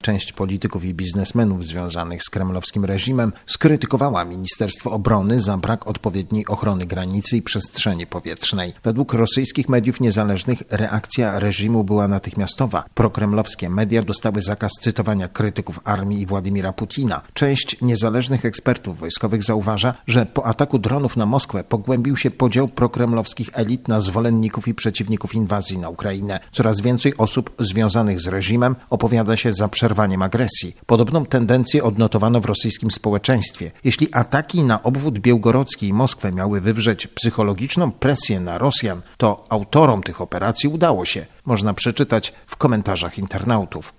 Część polityków i biznesmenów związanych z kremlowskim reżimem skrytykowała Ministerstwo Obrony za brak odpowiedniej ochrony granicy i przestrzeni powietrznej. Według rosyjskich mediów niezależnych reakcja reżimu była natychmiastowa. Prokremlowskie media dostały zakaz cytowania krytyków armii i Władimira Putina. Część niezależnych ekspertów wojskowych zauważa, że po ataku dronów na Moskwę pogłębił się podział prokremlowskich elit na zwolenników i przeciwników inwazji na Ukrainę. Coraz więcej osób związanych z reżimem opowiada się za przerwaniem agresji. Podobną tendencję odnotowano w rosyjskim społeczeństwie. Jeśli ataki na obwód białgorodzki i Moskwę miały wywrzeć psychologiczną presję na Rosjan, to autorom tych operacji udało się. Można przeczytać w komentarzach internautów.